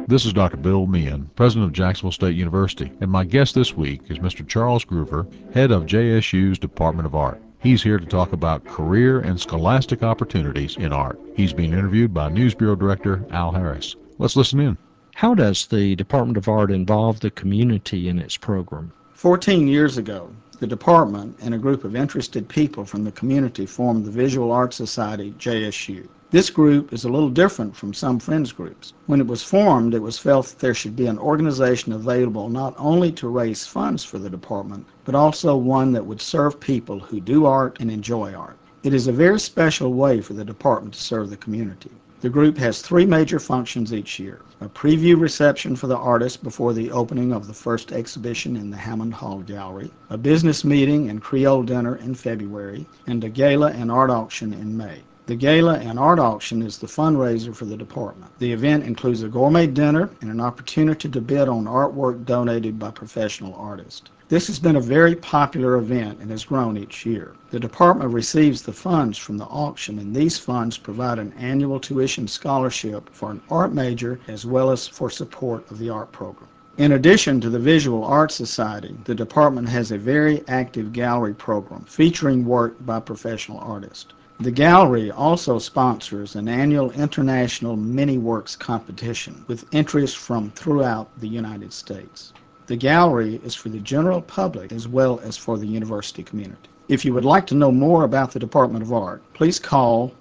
This is Dr. Bill Meehan, president of Jacksonville State University, and my guest this week is Mr. Charles Groover, head of JSU's Department of Art. He's here to talk about career and scholastic opportunities in art. He's being interviewed by News Bureau Director Al Harris. Let's listen in. How does the Department of Art involve the community in its program? 14 years ago, the department and a group of interested people from the community formed the Visual Art Society, JSU. This group is a little different from some friends groups. When it was formed, it was felt that there should be an organization available not only to raise funds for the department, but also one that would serve people who do art and enjoy art. It is a very special way for the department to serve the community. The group has 3 major functions each year: a preview reception for the artists before the opening of the first exhibition in the Hammond Hall Gallery, a business meeting and Creole dinner in February, and a gala and art auction in May. The gala and art auction is the fundraiser for the department. The event includes a gourmet dinner and an opportunity to bid on artwork donated by professional artists. This has been a very popular event and has grown each year. The department receives the funds from the auction, and these funds provide an annual tuition scholarship for an art major as well as for support of the art program. In addition to the Visual Art Society, the department has a very active gallery program featuring work by professional artists. The gallery also sponsors an annual international mini-works competition with entries from throughout the United States. The gallery is for the general public as well as for the university community. If you would like to know more about the Department of Art, please call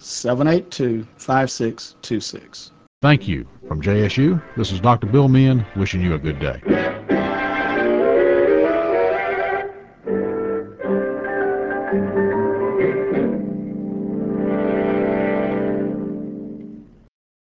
782-5626. Thank you. From JSU, this is Dr. Bill Meehan wishing you a good day.